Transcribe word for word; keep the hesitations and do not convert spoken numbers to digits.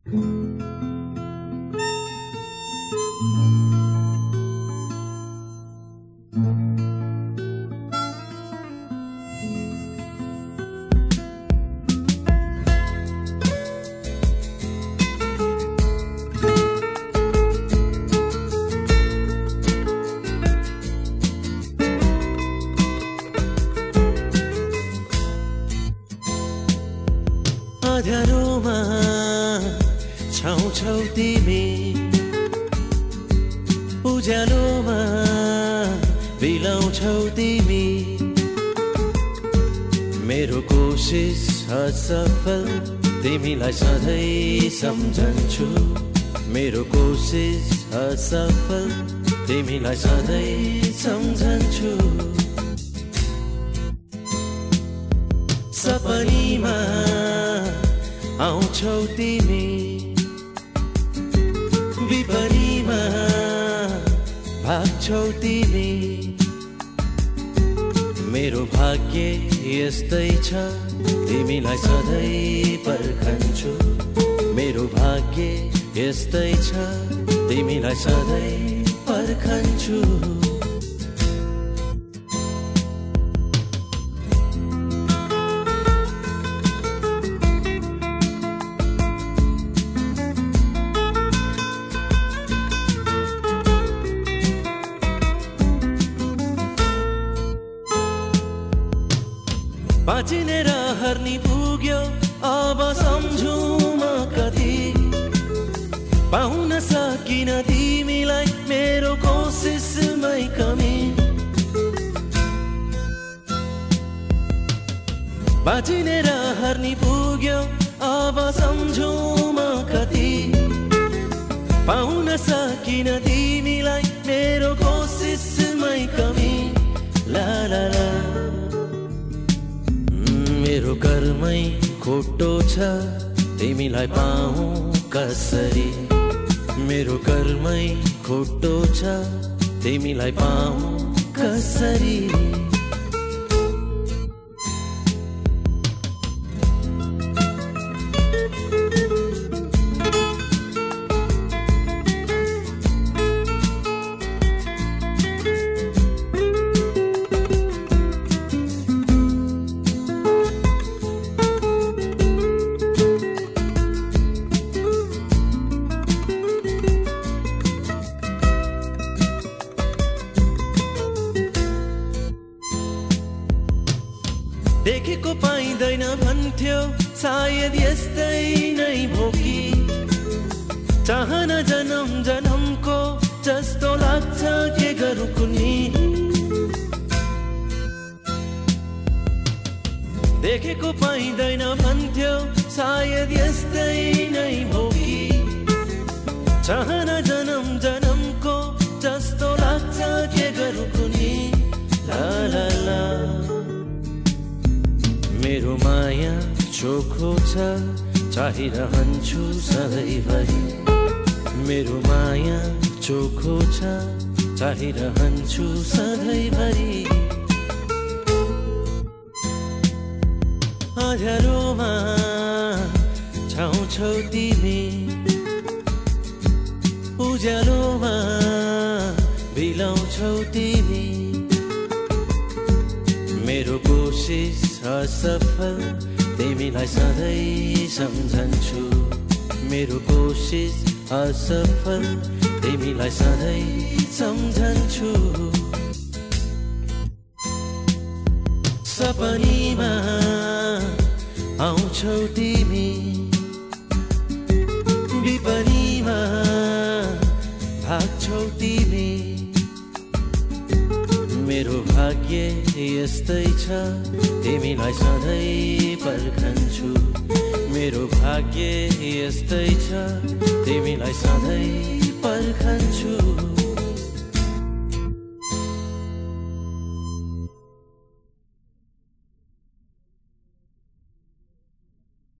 अँध्यारोमा छौ छौ तिमी, उज्यालोमा बिलाउँछौ तिमी। मेरो कोसिस असफल तिमीलाई सधैँ सम्झन्छु। मेरो कोसिस असफल तिमीलाई सधैँ सम्झन्छु। सपनीमा आउँछौ तिमी, विपरीमा भाग्छौ तिमी। मेरो भाग्य यस्तै छ तिमीलाई सधैँ पर्खन्छु। मेरो भाग्य यस्तै छ तिमीलाई सधैँ पर्खन्छु। बाँचिने र हर्नी पुग्यो अब सम्झु म कति। पाउन सकिन तिमीलाई मेरो कोसिसमै कमी। बाँचिने र हर्नी पुग्यो अब सम्झु म कति। पाउन सकिन तिमीलाई मेरो कोसिसमै कमी। ला ला ला मेरो कर्मै खोटो छ तिमीलाई पाऊँ कसरी। मेरो कर्मै खोटो छ तिमीलाई पाऊँ कसरी। देखेको पाइँदैन भन्थ्यो सायद यस्तै नै भोकी। चाहना जन्म जन्मको जस्तो लाग्छ के गरौँ कुनी। देखेको पाइँदैन भन्थ्यो सायद यस्तै नै भोकी। चाहना जन्म जन्मको जस्तो लाग्छ के गरौँ कुनी। ला ला ला मेरो माया चोखो छ चाहिरहन्छु सधैँभरि। मेरो माया चोखो छ चाहिरहन्छु सधैँभरि। अँध्यारोमा छौ छौ तिमी, उज्यालोमा बिलाउँछौ तिमी। मेरो कोसिस असफल तिमीलाई सधैँ सम्झन्छु। मेरो कोसिस असफल तिमीलाई सधैँ सम्झन्छु। सपनीमा आउँछौ तिमी, विपरीमा भाग्छौ तिमी। मेरो भाग्य यस्तै छ तिमीलाई सधैँ पर्खन्छु। मेरो भाग्य यस्तै छ तिमीलाई